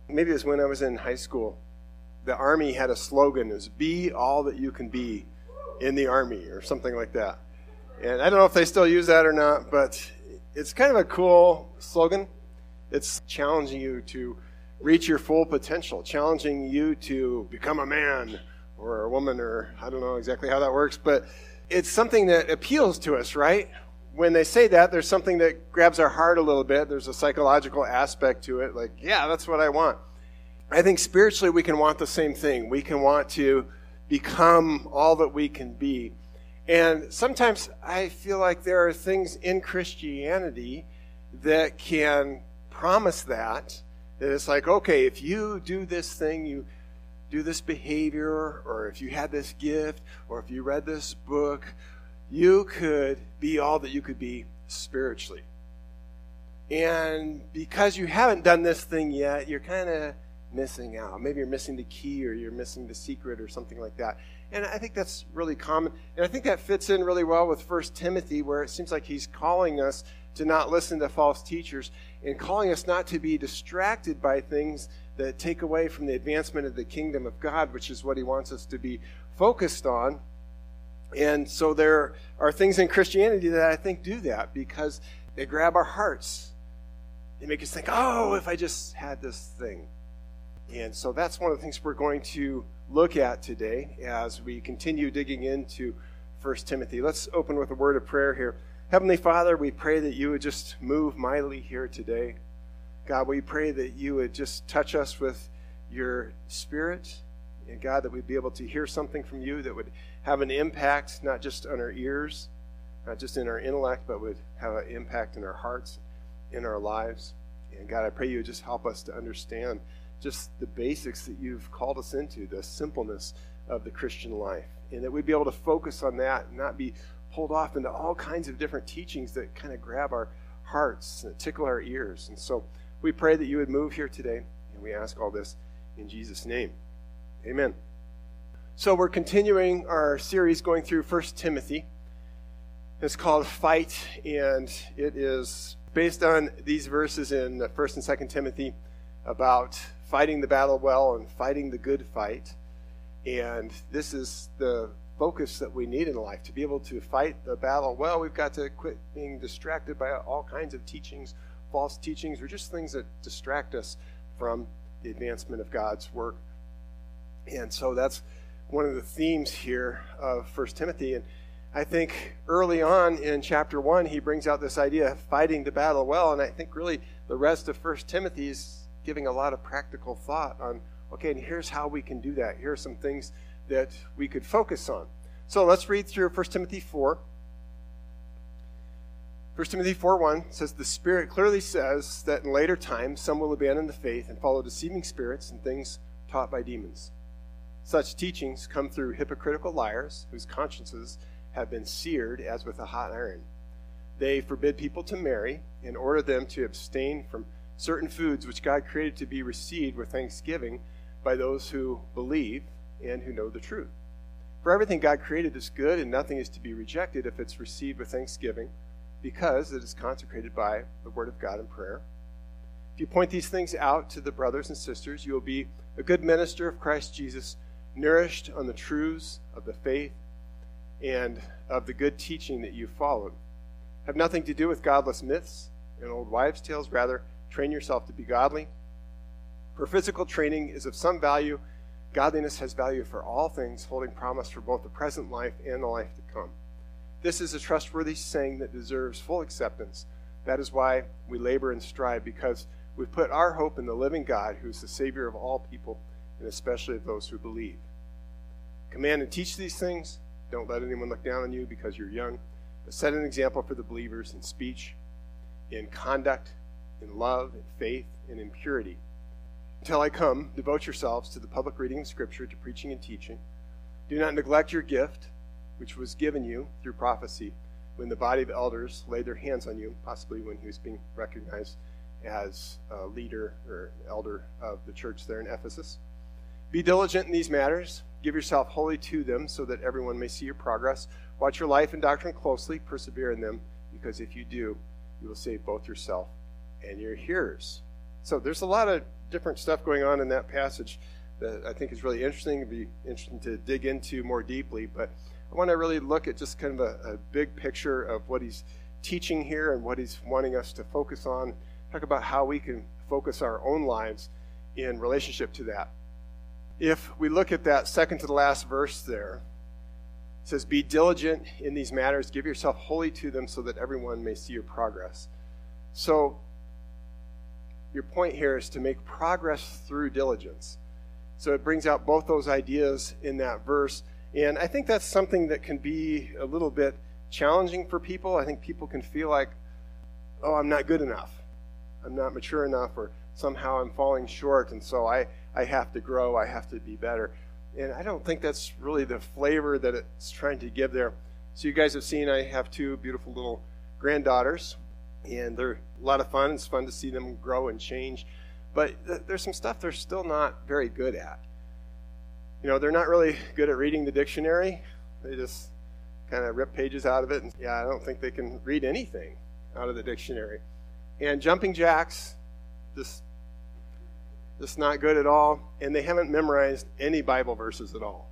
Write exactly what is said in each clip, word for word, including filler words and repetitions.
Maybe it was when I was in high school. The Army had a slogan. It was, be all that you can be in the Army, or something like that. And I don't know if they still use that or not, but it's kind of a cool slogan. It's challenging you to reach your full potential, challenging you to become a man or a woman, or I don't know exactly how that works, but it's something that appeals to us, right? When they say that, there's something that grabs our heart a little bit. There's a psychological aspect to it, like, yeah, that's what I want. I think spiritually we can want the same thing. We can want to become all that we can be. And sometimes I feel like there are things in Christianity that can promise that, that it's like, okay, if you do this thing, you do this behavior, or if you had this gift, or if you read this book, you could be all that you could be spiritually. And because you haven't done this thing yet, you're kind of missing out. Maybe you're missing the key, or you're missing the secret, or something like that. And I think that's really common. And I think that fits in really well with First Timothy, where it seems like he's calling us to not listen to false teachers, and calling us not to be distracted by things that take away from the advancement of the kingdom of God, which is what he wants us to be focused on. And so there are things in Christianity that I think do that, because they grab our hearts. They make us think, oh, if I just had this thing. And so that's one of the things we're going to look at today as we continue digging into First Timothy. Let's open with a word of prayer here. Heavenly Father, we pray that you would just move mightily here today. God, we pray that you would just touch us with your Spirit. And God, that we'd be able to hear something from you that would have an impact, not just on our ears, not just in our intellect, but would have an impact in our hearts, in our lives. And God, I pray you would just help us to understand just the basics that you've called us into, the simpleness of the Christian life. And that we'd be able to focus on that and not be pulled off into all kinds of different teachings that kind of grab our hearts and tickle our ears. And so we pray that you would move here today, and we ask all this in Jesus' name. Amen. So we're continuing our series going through First Timothy. It's called Fight, and it is based on these verses in First and Second Timothy about fighting the battle well and fighting the good fight. And this is the focus that we need in life. To be able to fight the battle well, we've got to quit being distracted by all kinds of teachings, false teachings, or just things that distract us from the advancement of God's work. And so that's one of the themes here of First Timothy. And I think early on in chapter one, he brings out this idea of fighting the battle well. And I think really the rest of First Timothy is giving a lot of practical thought on, okay, and here's how we can do that. Here are some things that we could focus on. So let's read through First Timothy four. First Timothy four one says, the Spirit clearly says that in later times some will abandon the faith and follow deceiving spirits and things taught by demons. Such teachings come through hypocritical liars whose consciences have been seared as with a hot iron. They forbid people to marry and order them to abstain from certain foods which God created to be received with thanksgiving by those who believe and who know the truth. For everything God created is good, and nothing is to be rejected if it's received with thanksgiving, because it is consecrated by the word of God and prayer. If you point these things out to the brothers and sisters, you will be a good minister of Christ Jesus, nourished on the truths of the faith and of the good teaching that you followed. Have nothing to do with godless myths and old wives' tales. Rather, train yourself to be godly. For physical training is of some value. Godliness has value for all things, holding promise for both the present life and the life to come. This is a trustworthy saying that deserves full acceptance. That is why we labor and strive, because we put our hope in the living God, who is the Savior of all people, and especially of those who believe. Command and teach these things. Don't let anyone look down on you because you're young, but set an example for the believers in speech, in conduct, in love, in faith, and in purity. Until I come, devote yourselves to the public reading of Scripture, to preaching and teaching. Do not neglect your gift, which was given you through prophecy, when the body of elders laid their hands on you, possibly when he was being recognized as a leader or elder of the church there in Ephesus. Be diligent in these matters. Give yourself wholly to them, so that everyone may see your progress. Watch your life and doctrine closely. Persevere in them, because if you do, you will save both yourself and your hearers. So there's a lot of different stuff going on in that passage that I think is really interesting. It'd be interesting to dig into more deeply, but I want to really look at just kind of a, a big picture of what he's teaching here and what he's wanting us to focus on. Talk about how we can focus our own lives in relationship to that. If we look at that second to the last verse there, it says, "Be diligent in these matters, give yourself wholly to them so that everyone may see your progress." So your point here is to make progress through diligence. So it brings out both those ideas in that verse. And I think that's something that can be a little bit challenging for people. I think people can feel like, oh, I'm not good enough. I'm not mature enough, or somehow I'm falling short, and so I, I have to grow, I have to be better. And I don't think that's really the flavor that it's trying to give there. So you guys have seen I have two beautiful little granddaughters, and they're a lot of fun. It's fun to see them grow and change. But th- there's some stuff they're still not very good at. You know, they're not really good at reading the dictionary. They just kind of rip pages out of it. And yeah, I don't think they can read anything out of the dictionary. And jumping jacks, just, just not good at all. And they haven't memorized any Bible verses at all.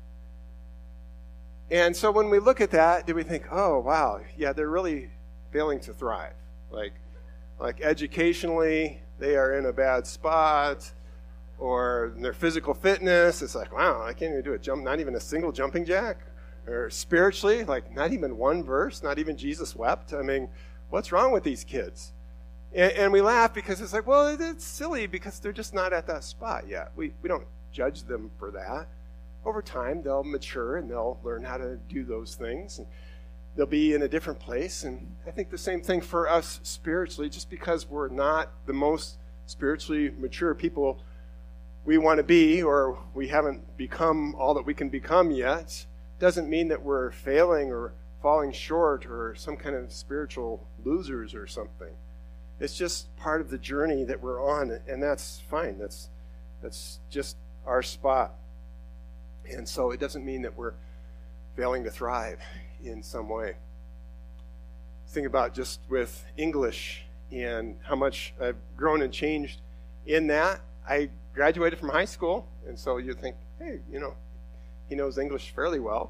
And so when we look at that, do we think, oh, wow, yeah, they're really failing to thrive. Like, like educationally, they are in a bad spot. Or their physical fitness, it's like, wow, I can't even do a jump, not even a single jumping jack. Or spiritually, like not even one verse, not even Jesus wept. I mean, what's wrong with these kids? And, and we laugh because it's like, well, it's silly because they're just not at that spot yet. We we don't judge them for that. Over time, they'll mature and they'll learn how to do those things. And they'll be in a different place. And I think the same thing for us spiritually. Just because we're not the most spiritually mature people we want to be, or we haven't become all that we can become yet, doesn't mean that we're failing or falling short or some kind of spiritual losers or something. It's just part of the journey that we're on, and that's fine. That's that's just our spot. And so it doesn't mean that we're failing to thrive in some way. Think about just with English and how much I've grown and changed in that. I graduated from high school, and so you think, hey, you know, he knows English fairly well.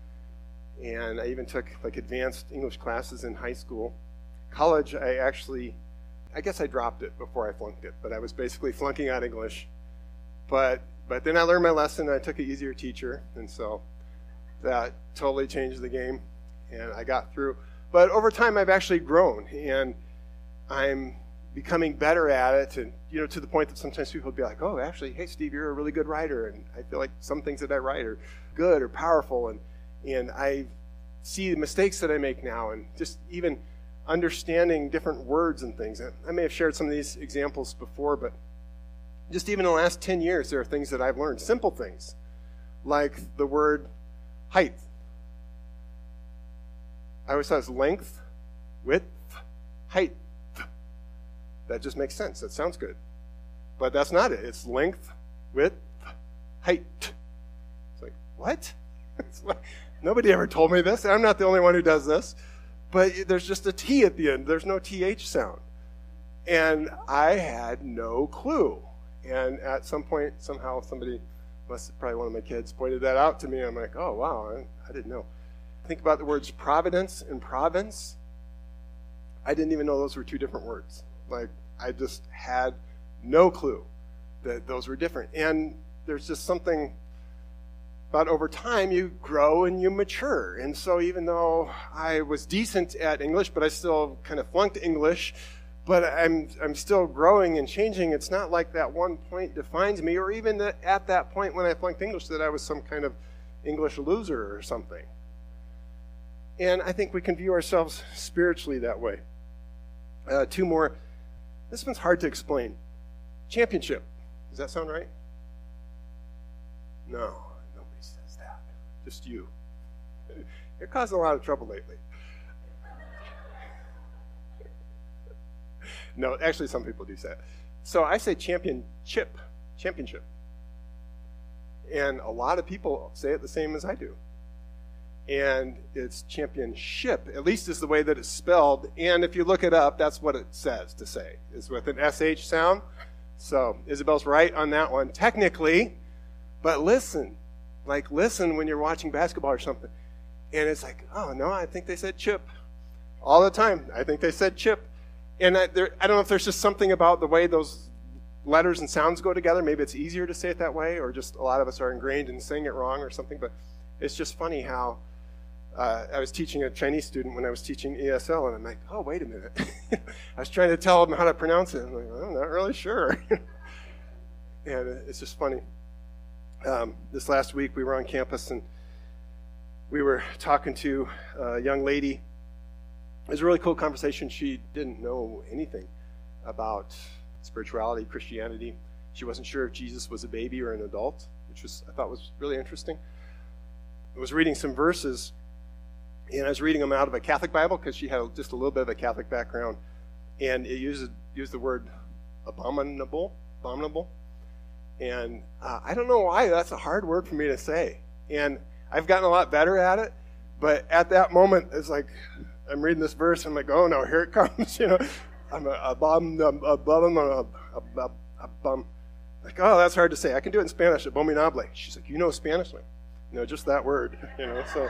And I even took like advanced English classes in high school. College, I actually, I guess I dropped it before I flunked it, but I was basically flunking out English. But but then I learned my lesson, and I took an easier teacher, and so that totally changed the game, and I got through. But over time, I've actually grown, and I'm becoming better at it, and you know, to the point that sometimes people would be like, oh, actually, hey, Steve, you're a really good writer, and I feel like some things that I write are good or powerful, and and I see the mistakes that I make now, and just even understanding different words and things. I may have shared some of these examples before, but just even in the last ten years, there are things that I've learned, simple things, like the word height. I always thought it was length, width, height. That just makes sense. That sounds good. But that's not it. It's length, width, height. It's like, what? It's like, nobody ever told me this. I'm not the only one who does this. But there's just a T at the end. There's no T H sound. And I had no clue. And at some point, somehow somebody, must have, probably one of my kids, pointed that out to me. I'm like, oh, wow, I, I didn't know. Think about the words providence and province. I didn't even know those were two different words. Like, I just had no clue that those were different. And there's just something about over time you grow and you mature. And so even though I was decent at English, but I still kind of flunked English, but I'm I'm still growing and changing. It's not like that one point defines me, or even that at that point when I flunked English that I was some kind of English loser or something. And I think we can view ourselves spiritually that way. Uh, two more. This one's hard to explain. Championship. Does that sound right? No, nobody says that. Just you. You're causing a lot of trouble lately. No, actually some people do say it. So I say championship. Championship. And a lot of people say it the same as I do. And it's championship, at least is the way that it's spelled. And if you look it up, that's what it says to say. It's with an S H sound. So Isabel's right on that one, technically, but listen. Like, listen when you're watching basketball or something. And it's like, oh, no, I think they said chip. All the time, I think they said chip. And I, there, I don't know if there's just something about the way those letters and sounds go together. Maybe it's easier to say it that way, or just a lot of us are ingrained in saying it wrong or something. But it's just funny how uh, I was teaching a Chinese student when I was teaching E S L, and I'm like, oh, wait a minute. I was trying to tell him how to pronounce it. I'm like, I'm not really sure. And it's just funny. Um, this last week, we were on campus, and we were talking to a young lady. It was a really cool conversation. She didn't know anything about spirituality, Christianity. She wasn't sure if Jesus was a baby or an adult, which was I thought was really interesting. I was reading some verses, and I was reading them out of a Catholic Bible because she had just a little bit of a Catholic background, and it used, used the word abominable, abominable. And uh, I don't know why that's a hard word for me to say. And I've gotten a lot better at it, but at that moment, it's like, I'm reading this verse, and I'm like, oh no, here it comes, you know. I'm a, a bum, a, a bum, a, a, a bum. Like, oh, that's hard to say. I can do it in Spanish, abominable. She's like, you know Spanish? Like, you know, just that word, you know, so.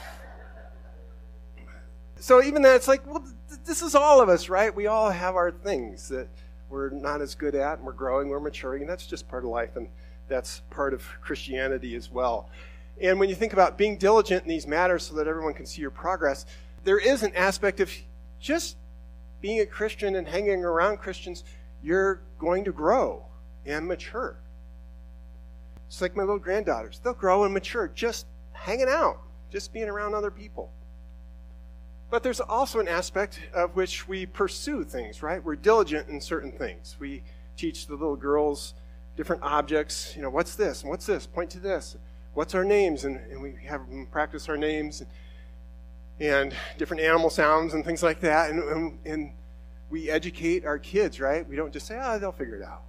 So even that, it's like, well, th- this is all of us, right? We all have our things that we're not as good at, and we're growing, we're maturing, and that's just part of life, and that's part of Christianity as well. And when you think about being diligent in these matters so that everyone can see your progress, there is an aspect of just being a Christian and hanging around Christians. You're going to grow and mature. It's like my little granddaughters. They'll grow and mature just hanging out, just being around other people. But there's also an aspect of which we pursue things, right? We're diligent in certain things. We teach the little girls different objects. You know, what's this? And what's this? Point to this. What's our names? And, and we have them practice our names and, and different animal sounds and things like that. And, and, and we educate our kids, right? We don't just say, oh, they'll figure it out.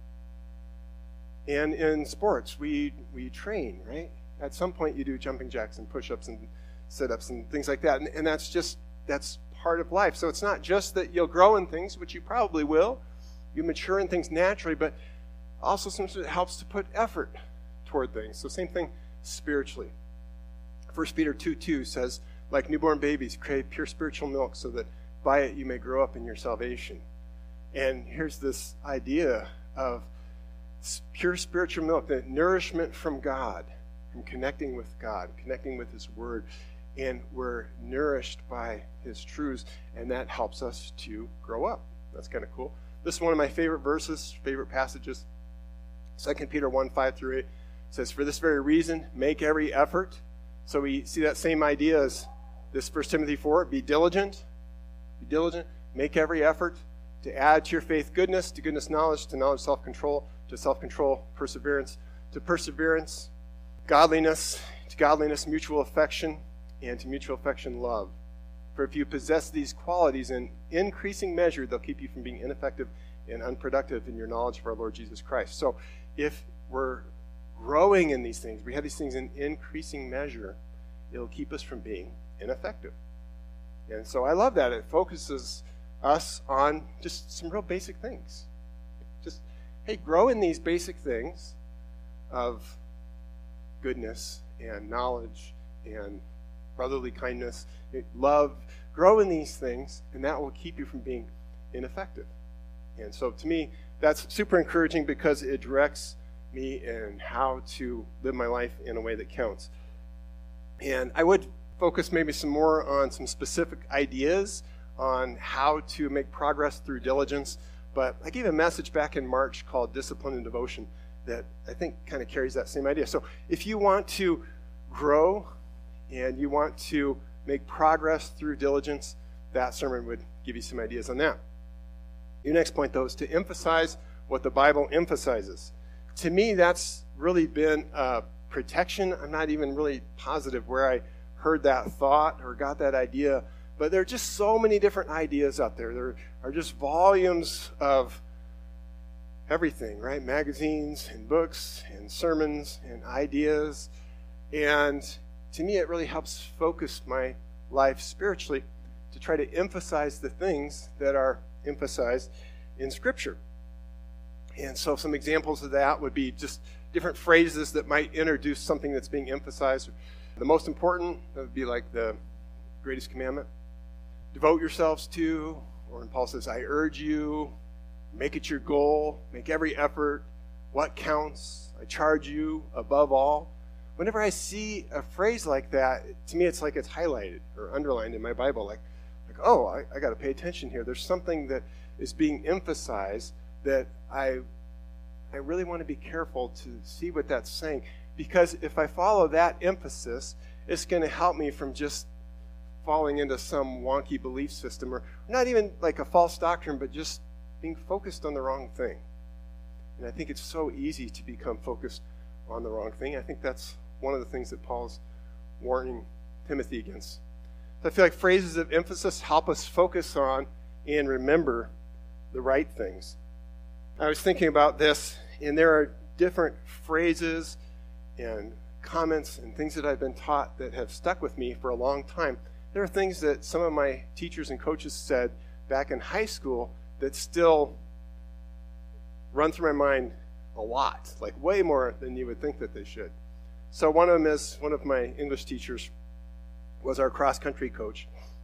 And in sports, we we train, right? At some point, you do jumping jacks and push-ups and sit-ups and things like that. And, and that's just, that's part of life. So it's not just that you'll grow in things, which you probably will. You mature in things naturally, but also sometimes it helps to put effort toward things. So same thing spiritually. First Peter two two says, like newborn babies, crave pure spiritual milk so that by it you may grow up in your salvation. And here's this idea of pure spiritual milk, the nourishment from God, from connecting with God, connecting with His Word. And we're nourished by His truths, and that helps us to grow up. That's kind of cool. This is one of my favorite verses, favorite passages. Second Peter one, five through eight says, for this very reason, make every effort. So we see that same idea as this First Timothy four, be diligent, be diligent, make every effort to add to your faith goodness, to goodness knowledge, to knowledge self-control, to self-control perseverance, to perseverance godliness, to godliness mutual affection, and to mutual affection love. For if you possess these qualities in increasing measure, they'll keep you from being ineffective and unproductive in your knowledge of our Lord Jesus Christ. So if we're growing in these things, we have these things in increasing measure, it'll keep us from being ineffective. And so I love that. It focuses us on just some real basic things. Just, hey, grow in these basic things of goodness and knowledge and brotherly kindness, love. Grow in these things, and that will keep you from being ineffective. And so to me, that's super encouraging because it directs me in how to live my life in a way that counts. And I would focus maybe some more on some specific ideas on how to make progress through diligence. But I gave a message back in March called Discipline and Devotion that I think kind of carries that same idea. So if you want to grow and you want to make progress through diligence, that sermon would give you some ideas on that. Your next point, though, is to emphasize what the Bible emphasizes. To me, that's really been uh, protection. I'm not even really positive where I heard that thought or got that idea, but there are just so many different ideas out there. There are just volumes of everything, right? Magazines and books and sermons and ideas. And to me, it really helps focus my life spiritually to try to emphasize the things that are emphasized in Scripture. And so some examples of that would be just different phrases that might introduce something that's being emphasized. The most important, that would be like the greatest commandment. Devote yourselves to, or when Paul says, I urge you, make it your goal, make every effort, what counts, I charge you above all. Whenever I see a phrase like that, to me it's like it's highlighted or underlined in my Bible, like, like oh, I, I got to pay attention here. There's something that is being emphasized that I I really want to be careful to see what that's saying, because if I follow that emphasis, it's going to help me from just falling into some wonky belief system, or not even like a false doctrine, but just being focused on the wrong thing. And I think it's so easy to become focused on the wrong thing. I think that's one of the things that Paul's warning Timothy against. So I feel like phrases of emphasis help us focus on and remember the right things. I was thinking about this, and there are different phrases and comments and things that I've been taught that have stuck with me for a long time. There are things that some of my teachers and coaches said back in high school that still run through my mind a lot, like way more than you would think that they should. So one of them is, one of my English teachers was our cross-country coach.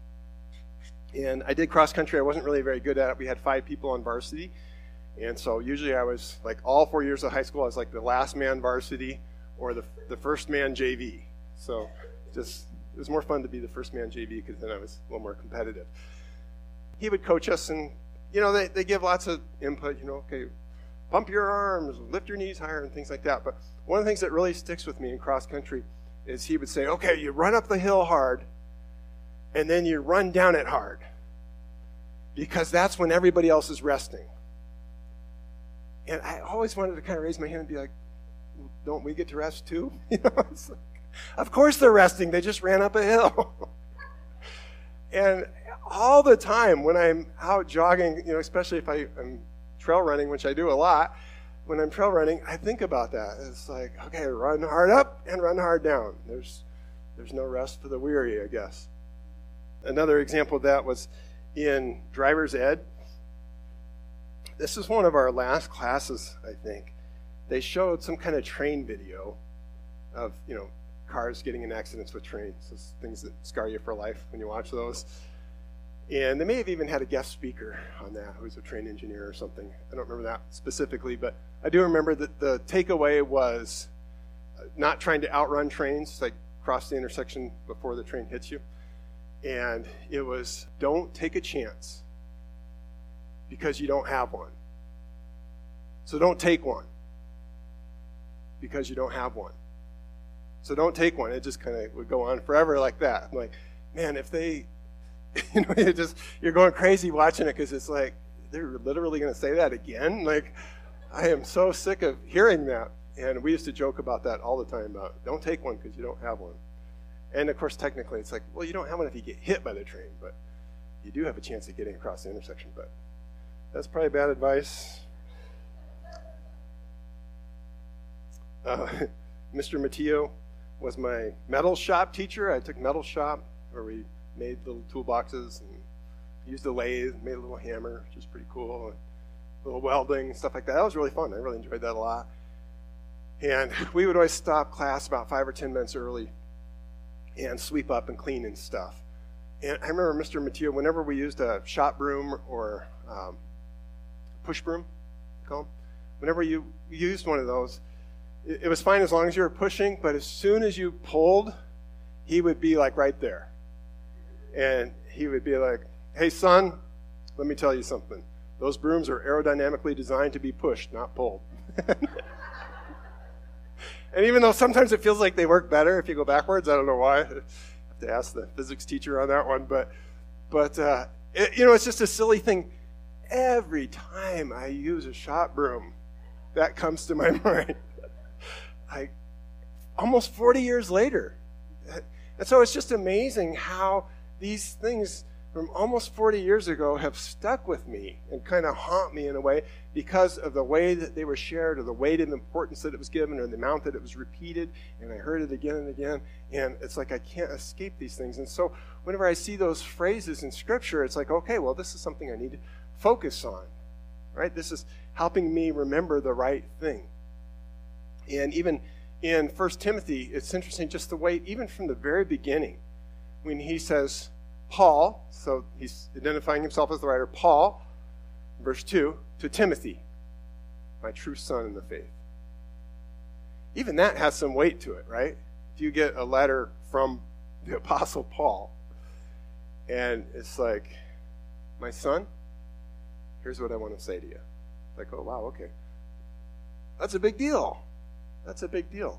And I did cross-country. I wasn't really very good at it. We had five people on varsity. And so usually I was, like, all four years of high school, I was like the last man varsity or the the first man J V. So just, it was more fun to be the first man J V because then I was a little more competitive. He would coach us, and, you know, they, they give lots of input, you know, okay, pump your arms, lift your knees higher, and things like that. But one of the things that really sticks with me in cross-country is he would say, okay, you run up the hill hard, and then you run down it hard, because that's when everybody else is resting. And I always wanted to kind of raise my hand and be like, don't we get to rest too? You know, it's like, of course they're resting. They just ran up a hill. And all the time when I'm out jogging, you know, especially if I, I'm trail running, which I do a lot, when I'm trail running, I think about that. It's like, okay, run hard up and run hard down. There's, there's no rest for the weary, I guess. Another example of that was in driver's ed. This is one of our last classes, I think. They showed some kind of train video of, you know, cars getting in accidents with trains. Those things that scar you for life when you watch those. And they may have even had a guest speaker on that who was a train engineer or something. I don't remember that specifically, but I do remember that the takeaway was not trying to outrun trains, like cross the intersection before the train hits you. And it was, don't take a chance because you don't have one. So don't take one because you don't have one. So don't take one. It just kind of would go on forever like that. I'm like, man, if they, you know, you just, you're going crazy watching it because it's like, they're literally going to say that again? Like, I am so sick of hearing that. And we used to joke about that all the time about, don't take one because you don't have one. And of course, technically, it's like, well, you don't have one if you get hit by the train, but you do have a chance of getting across the intersection. But that's probably bad advice. Uh, Mister Matteo was my metal shop teacher. I took metal shop where we made little toolboxes and used a lathe, made a little hammer, which was pretty cool, and a little welding, stuff like that. That was really fun. I really enjoyed that a lot. And we would always stop class about five or ten minutes early and sweep up and clean and stuff. And I remember Mister Matteo, whenever we used a shop broom or um, push broom, call them, whenever you used one of those, it, it was fine as long as you were pushing, but as soon as you pulled, he would be like right there. And he would be like, hey son, let me tell you something. Those brooms are aerodynamically designed to be pushed, not pulled. And even though sometimes it feels like they work better if you go backwards, I don't know why. I have to ask the physics teacher on that one. But, but uh, it, you know, it's just a silly thing. Every time I use a shop broom, that comes to my mind. Like, almost forty years later. And so it's just amazing how these things from almost forty years ago have stuck with me and kind of haunt me in a way because of the way that they were shared or the weight and importance that it was given or the amount that it was repeated, and I heard it again and again, and it's like I can't escape these things. And so whenever I see those phrases in Scripture, it's like, okay, well, this is something I need to focus on, right? This is helping me remember the right thing. And even in First Timothy, it's interesting just the way, even from the very beginning, when he says, Paul, so he's identifying himself as the writer, Paul, verse two, to Timothy, my true son in the faith. Even that has some weight to it, right? If you get a letter from the Apostle Paul, and it's like, my son, here's what I want to say to you. Like, oh, wow, okay. That's a big deal. That's a big deal.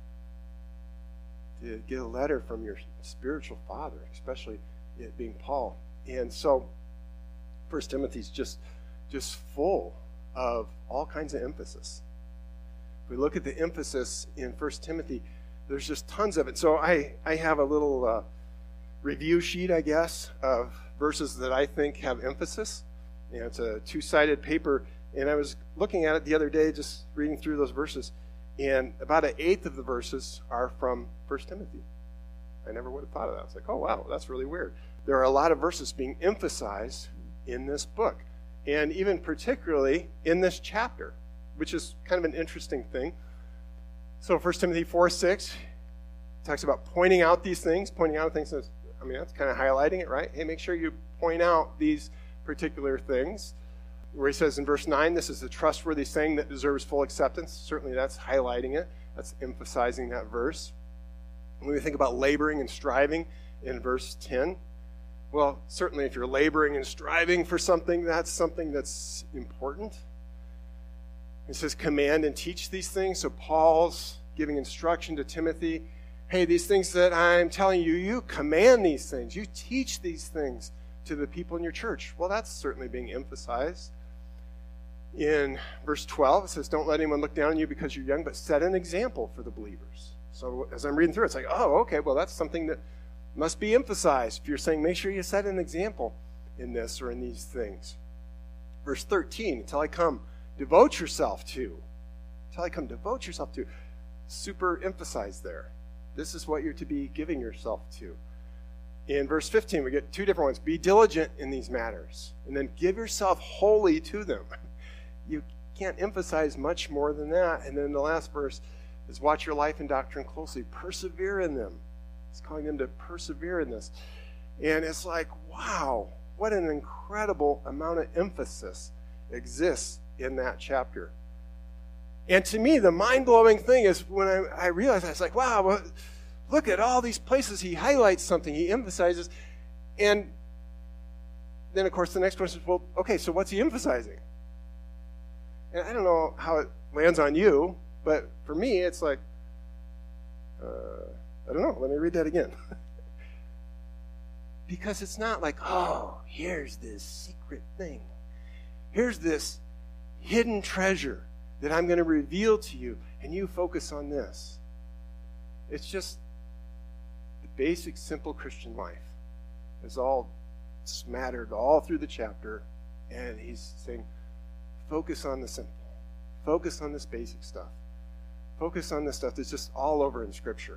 To get a letter from your spiritual father, especially it being Paul. And so, First Timothy's just, just full of all kinds of emphasis. If we look at the emphasis in First Timothy, there's just tons of it. So I, I have a little uh, review sheet, I guess, of verses that I think have emphasis. And it's a two-sided paper, and I was looking at it the other day, just reading through those verses, and about an eighth of the verses are from First Timothy. I never would have thought of that. It's like, oh, wow, that's really weird. There are a lot of verses being emphasized in this book, and even particularly in this chapter, which is kind of an interesting thing. So First Timothy four six talks about pointing out these things, pointing out things. I mean, that's kind of highlighting it, right? Hey, make sure you point out these particular things. Where he says in verse nine, this is a trustworthy saying that deserves full acceptance. Certainly that's highlighting it. That's emphasizing that verse. When we think about laboring and striving in verse ten, well, certainly if you're laboring and striving for something, that's something that's important. It says command and teach these things. So Paul's giving instruction to Timothy. Hey, these things that I'm telling you, you command these things. You teach these things to the people in your church. Well, that's certainly being emphasized. In verse twelve, it says, don't let anyone look down on you because you're young, but set an example for the believers. So as I'm reading through, it's like, oh, okay, well, that's something that must be emphasized. If you're saying, make sure you set an example in this or in these things. Verse thirteen, until I come, devote yourself to. Until I come, devote yourself to. Super emphasized there. This is what you're to be giving yourself to. In verse fifteen, we get two different ones. Be diligent in these matters. And then give yourself wholly to them. You can't emphasize much more than that. And then the last verse is watch your life and doctrine closely. Persevere in them. It's calling them to persevere in this. And it's like, wow, what an incredible amount of emphasis exists in that chapter. And to me, the mind-blowing thing is when I, I realized, I was like, wow, well, look at all these places he highlights something, he emphasizes. And then, of course, the next question is, well, okay, so what's he emphasizing? And I don't know how it lands on you, but for me, it's like, uh, I don't know. Let me read that again. Because it's not like, oh, here's this secret thing. Here's this hidden treasure that I'm going to reveal to you, and you focus on this. It's just the basic, simple Christian life. It's all smattered all through the chapter, and he's saying, focus on the simple. Focus on this basic stuff. Focus on this stuff that's just all over in Scripture.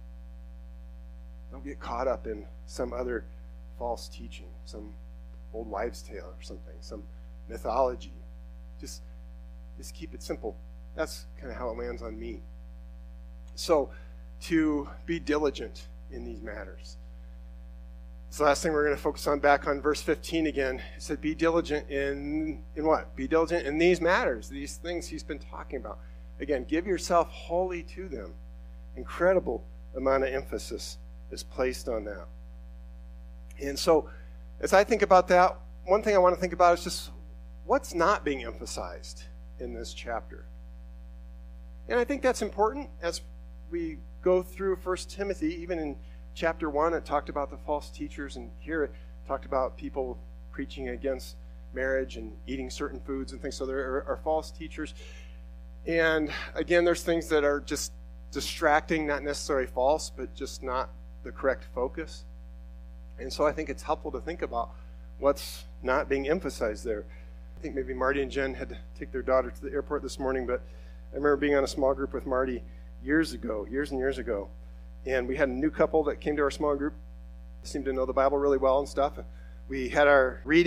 Don't get caught up in some other false teaching, some old wives' tale or something, some mythology. Just, just keep it simple. That's kind of how it lands on me. So, to be diligent in these matters. So the last thing we're going to focus on back on verse fifteen again. It said, be diligent in, in what? Be diligent in these matters, these things he's been talking about. Again, give yourself wholly to them. Incredible amount of emphasis is placed on that. And so, as I think about that, one thing I want to think about is just what's not being emphasized in this chapter. And I think that's important as we go through First Timothy. Even in chapter one, it talked about the false teachers, and here it talked about people preaching against marriage and eating certain foods and things. So there are, are false teachers. And again, there's things that are just distracting, not necessarily false, but just not the correct focus. And so I think it's helpful to think about what's not being emphasized there. I think maybe Marty and Jen had to take their daughter to the airport this morning, but I remember being on a small group with Marty years ago, years and years ago. And we had a new couple that came to our small group, seemed to know the Bible really well and stuff. We had our reading,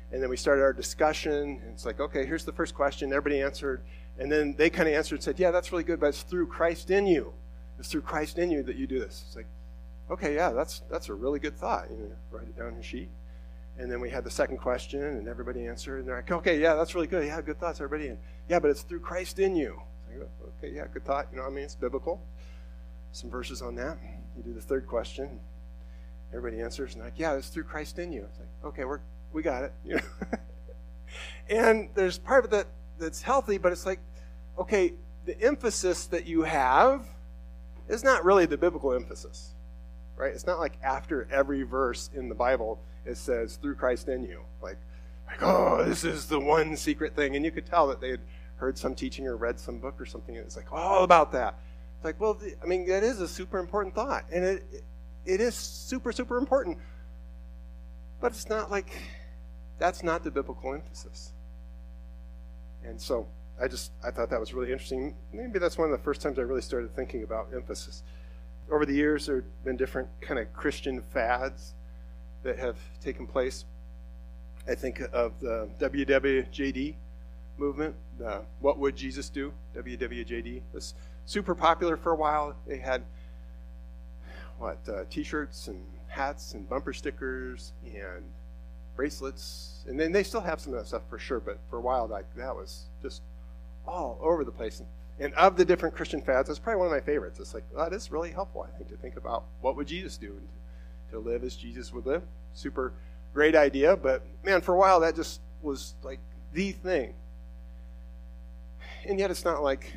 And then we started our discussion, and it's like, okay, here's the first question. Everybody answered. And then they kind of answered and said, yeah, that's really good, but it's through Christ in you. It's through Christ in you that you do this. It's like, okay, yeah, that's that's a really good thought. You know, write it down on your sheet. And then we had the second question, and everybody answered. And they're like, okay, yeah, that's really good. Yeah, good thoughts, everybody. And yeah, but it's through Christ in you. It's like, okay, yeah, good thought. You know what I mean? It's biblical. Some verses on that. You do the third question. Everybody answers, and they're like, yeah, it's through Christ in you. It's like, okay, we're we got it. You know. And there's part of it that, that's healthy, but it's like, okay, the emphasis that you have is not really the biblical emphasis, right? It's not like after every verse in the Bible it says through Christ in you, like, like oh, this is the one secret thing, and you could tell that they had heard some teaching or read some book or something, and it's like all about that. It's like, well, the, I mean, that is a super important thought, and it it is super super important, but it's not like that's not the biblical emphasis. And so I just, I thought that was really interesting. Maybe that's one of the first times I really started thinking about emphasis. Over the years, there have been different kind of Christian fads that have taken place. I think of the W W J D movement, the What Would Jesus Do? W W J D. It was super popular for a while. They had, what, uh, t-shirts and hats and bumper stickers and bracelets. And then they still have some of that stuff for sure, but for a while, like, that was just all over the place. And, and of the different Christian fads, that's probably one of my favorites. It's like, well, that is really helpful, I think, to think about what would Jesus do and to, to live as Jesus would live. Super great idea, but man, for a while that just was like the thing. And yet it's not like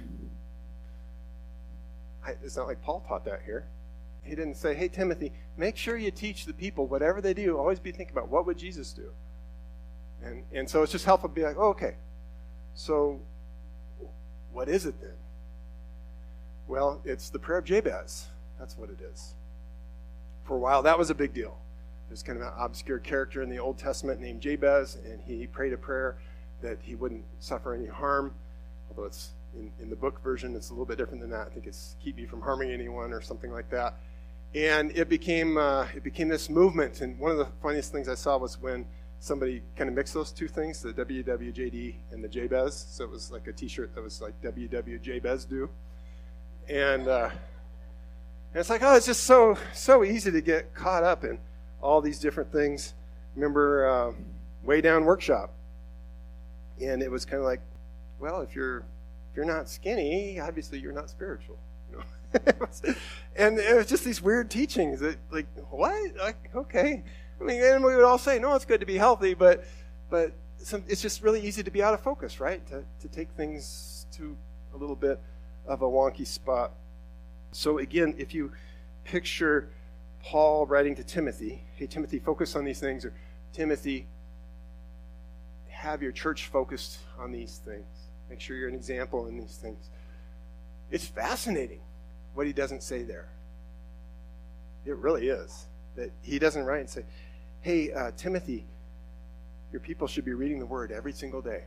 it's not like Paul taught that here. He didn't say, hey, Timothy, make sure you teach the people, whatever they do, always be thinking about what would Jesus do. And and so it's just helpful to be like, oh, okay, so what is it then? Well, it's the prayer of Jabez. That's what it is. For a while, that was a big deal. There's kind of an obscure character in the Old Testament named Jabez, and he prayed a prayer that he wouldn't suffer any harm, although it's in, in the book version, it's a little bit different than that. I think it's keep me from harming anyone or something like that. And it became uh, it became this movement, and one of the funniest things I saw was when somebody kind of mixed those two things, the W W J D and the Jabez. So it was like a t-shirt that was like W W Jabez do. And, uh, and it's like, oh, it's just so so easy to get caught up in all these different things. Remember uh, Way Down Workshop. And it was kind of like, well, if you're if you're not skinny, obviously you're not spiritual. You know? And it was just these weird teachings that, like, what? Like, okay. I mean, and we would all say, no, it's good to be healthy, but but some, it's just really easy to be out of focus, right? To to take things to a little bit of a wonky spot. So again, if you picture Paul writing to Timothy, hey, Timothy, focus on these things, or Timothy, have your church focused on these things. Make sure you're an example in these things. It's fascinating what he doesn't say there. It really is. That he doesn't write and say, hey, uh, Timothy, your people should be reading the Word every single day.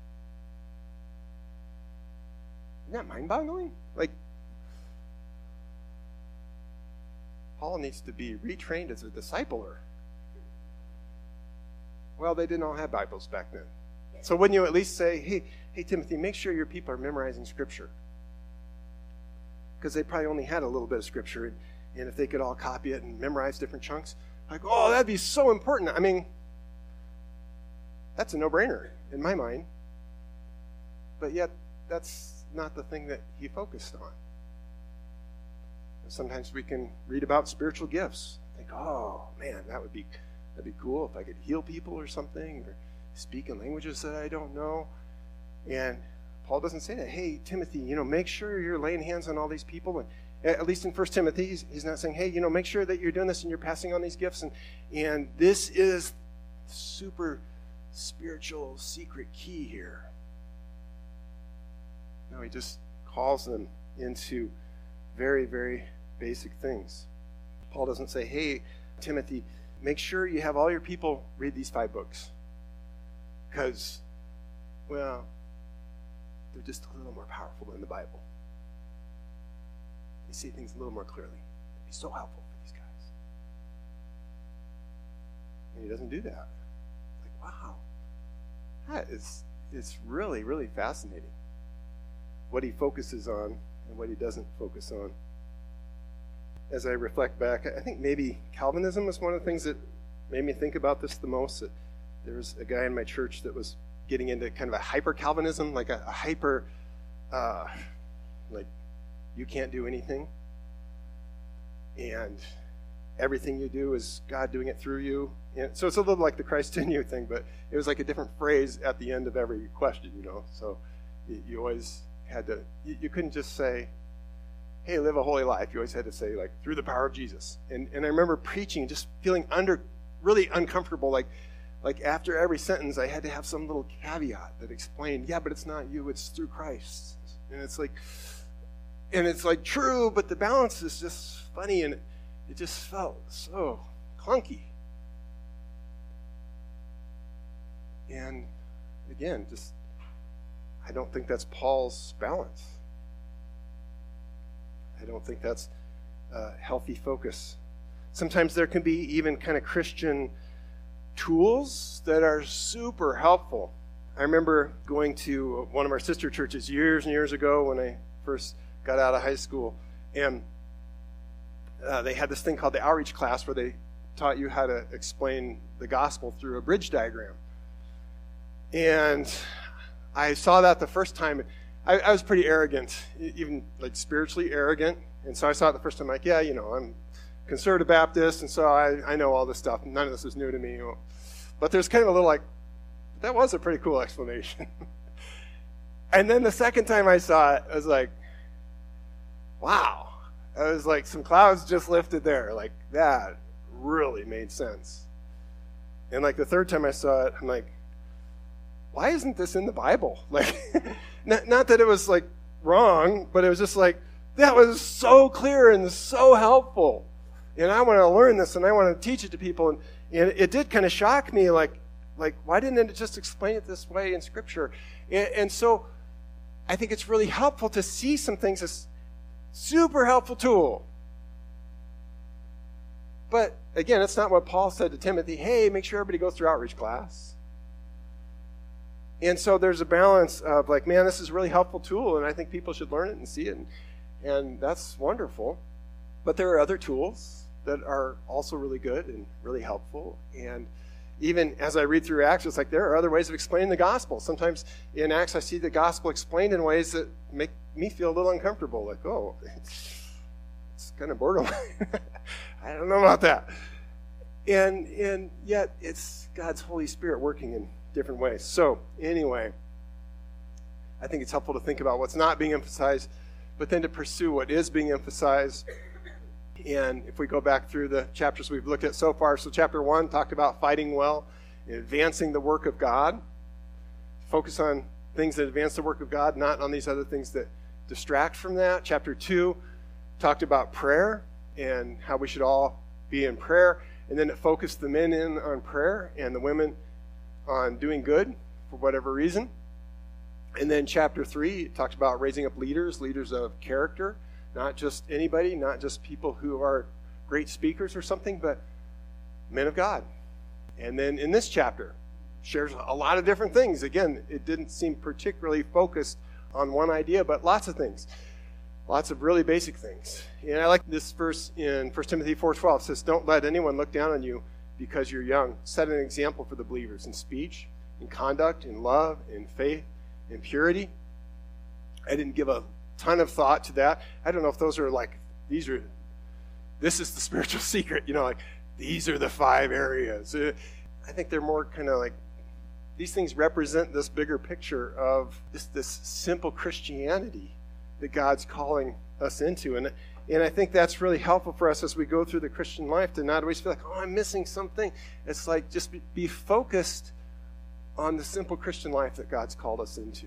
Isn't that mind-boggling? Like, Paul needs to be retrained as a discipler. Well, they didn't all have Bibles back then. So wouldn't you at least say, hey, hey, Timothy, make sure your people are memorizing Scripture? Because they probably only had a little bit of Scripture, and, and if they could all copy it and memorize different chunks, like, oh, that'd be so important. I mean, that's a no-brainer in my mind. But yet, that's not the thing that he focused on. And sometimes we can read about spiritual gifts. Think, oh, man, that would be that'd be cool if I could heal people or something, or speak in languages that I don't know. And Paul doesn't say that. Hey, Timothy, you know, make sure you're laying hands on all these people. And at least in First Timothy, he's, he's not saying, hey, you know, make sure that you're doing this and you're passing on these gifts. And, and this is super spiritual secret key here. No, he just calls them into very, very basic things. Paul doesn't say, hey, Timothy, make sure you have all your people read these five books. Because, well, they're just a little more powerful than the Bible. They see things a little more clearly. It'd be so helpful for these guys. And he doesn't do that. Like, wow, that is it's really, really fascinating what he focuses on and what he doesn't focus on. As I reflect back, I think maybe Calvinism was one of the things that made me think about this the most. That there was a guy in my church that was getting into kind of a hyper-Calvinism, like a, a hyper, uh, like, you can't do anything. And everything you do is God doing it through you. And so it's a little like the Christ in you thing, but it was like a different phrase at the end of every question, you know. So you, you always had to, you, you couldn't just say, hey, live a holy life. You always had to say, like, through the power of Jesus. And and I remember preaching and just feeling under, really uncomfortable, like, like after every sentence, I had to have some little caveat that explained, yeah, but it's not you, it's through Christ. And it's like, and it's like true, but the balance is just funny, and it, it just felt so clunky. And again, just, I don't think that's Paul's balance. I don't think that's a healthy focus. Sometimes there can be even kind of Christian tools that are super helpful. I remember going to one of our sister churches years and years ago when I first got out of high school, and uh, they had this thing called the outreach class where they taught you how to explain the gospel through a bridge diagram. And I saw that the first time. I, I was pretty arrogant, even like spiritually arrogant. And so I saw it the first time, like, yeah, you know, I'm conservative Baptist, and so I, I know all this stuff. None of this is new to me. But there's kind of a little like, that was a pretty cool explanation. And then the second time I saw it, I was like, wow. I was like, some clouds just lifted there. Like, that really made sense. And like the third time I saw it, I'm like, why isn't this in the Bible? Like, not, not that it was like wrong, but it was just like, that was so clear and so helpful. And I want to learn this and I want to teach it to people. And, and it did kind of shock me, like, like, why didn't it just explain it this way in Scripture? And, and so I think it's really helpful to see some things as super helpful tool. But again, it's not what Paul said to Timothy, hey, make sure everybody goes through outreach class. And so there's a balance of like, man, this is a really helpful tool, and I think people should learn it and see it, and, and that's wonderful. But there are other tools that are also really good and really helpful. And even as I read through Acts, it's like there are other ways of explaining the gospel. Sometimes in Acts, I see the gospel explained in ways that make me feel a little uncomfortable. Like, oh, it's kind of borderline. I don't know about that. And and yet it's God's Holy Spirit working in different ways. So anyway, I think it's helpful to think about what's not being emphasized, but then to pursue what is being emphasized. And if we go back through the chapters we've looked at so far, so chapter one talked about fighting well, advancing the work of God. Focus on things that advance the work of God, not on these other things that distract from that. Chapter two talked about prayer and how we should all be in prayer. And then it focused the men in on prayer and the women on doing good for whatever reason. And then chapter three, it talks about raising up leaders, leaders of character, not just anybody, not just people who are great speakers or something, but men of God. And then in this chapter, shares a lot of different things. Again, it didn't seem particularly focused on one idea, but lots of things. Lots of really basic things. And I like this verse in First Timothy four twelve. It says, don't let anyone look down on you because you're young. Set an example for the believers in speech, in conduct, in love, in faith, in purity. I didn't give a ton of thought to that. I don't know if those are like, these are, this is the spiritual secret, you know, like, these are the five areas. Uh, I think they're more kind of like, these things represent this bigger picture of this, this simple Christianity that God's calling us into. And, and I think that's really helpful for us as we go through the Christian life to not always feel like, oh, I'm missing something. It's like, just be, be focused on the simple Christian life that God's called us into.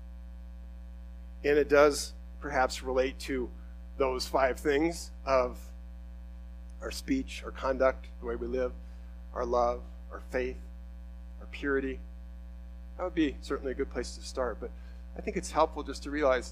And it does perhaps relate to those five things of our speech, our conduct, the way we live, our love, our faith, our purity. That would be certainly a good place to start. But I think it's helpful just to realize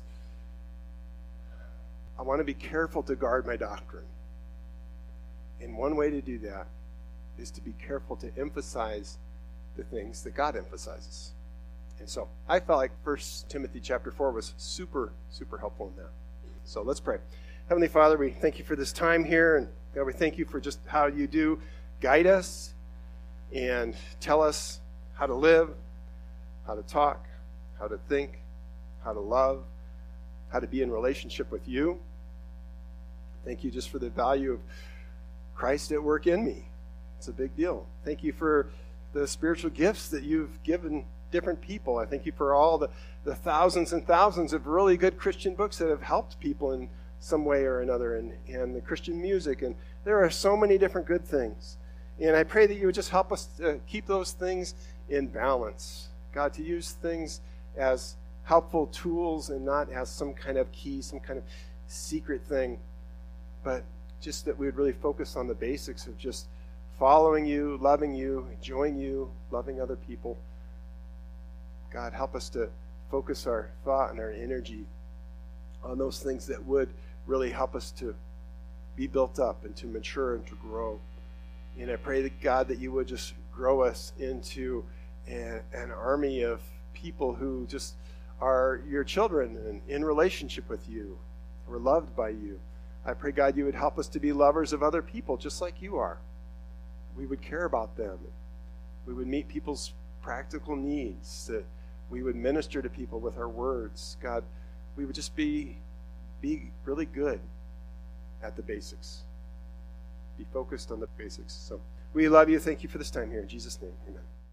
I want to be careful to guard my doctrine. And one way to do that is to be careful to emphasize the things that God emphasizes. And so I felt like First Timothy chapter four was super, super helpful in that. So let's pray. Heavenly Father, we thank you for this time here, and God, we thank you for just how you do guide us and tell us how to live, how to talk, how to think, how to love, how to be in relationship with you. Thank you just for the value of Christ at work in me. It's a big deal. Thank you for the spiritual gifts that you've given different people. I thank you for all the, the thousands and thousands of really good Christian books that have helped people in some way or another, and, and the Christian music. And there are so many different good things. And I pray that you would just help us to keep those things in balance. God, to use things as helpful tools and not as some kind of key, some kind of secret thing, but just that we would really focus on the basics of just following you, loving you, enjoying you, loving other people. God, help us to focus our thought and our energy on those things that would really help us to be built up and to mature and to grow. And I pray that, God, that you would just grow us into a, an army of people who just are your children and in relationship with you. We're loved by you. I pray, God, you would help us to be lovers of other people just like you are. We would care about them. We would meet people's practical needs, that we would minister to people with our words. God, we would just be, be really good at the basics. Be focused on the basics. So we love you. Thank you for this time here. In Jesus' name, amen.